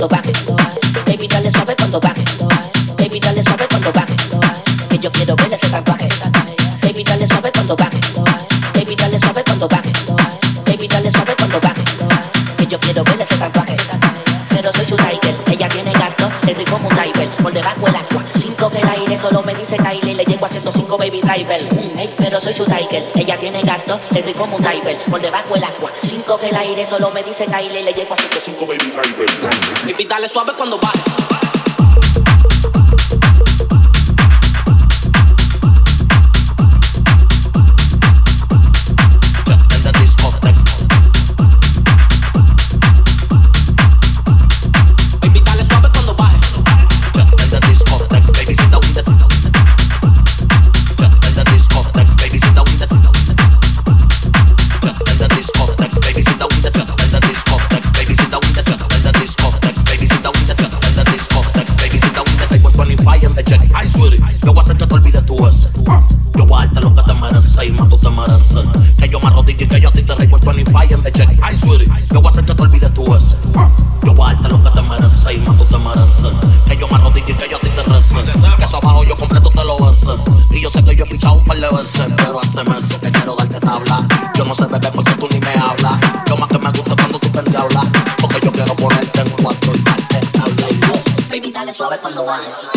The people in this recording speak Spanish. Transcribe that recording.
cuando baje. Baby, dale suave cuando baje. Baby, dale suave cuando baje. Que yo quiero ver ese tatuaje. Baby, dale suave cuando baje. Baby, dale suave cuando baje. Baby, dale suave cuando baje. Que yo quiero ver ese tatuaje. Pero soy su tiger, ella tiene gato, le doy como un diver. Por debajo el agua, 5 que el aire, solo me dice Kylie, le llego haciendo 5 baby driver. Pero soy su tiger, ella tiene gato, le doy como un diver. Por debajo el agua, 5 que el aire, solo me dice Kylie, le llego haciendo 5 baby driver. Baby, dale suave cuando baje. Pero hace meses que quiero darte tabla. Yo no sé bebé porque tú ni me hablas. Lo más que me gusta cuando tú te hablas. Porque yo quiero ponerte en 4 y darte tabla. Baby, dale suave cuando baje.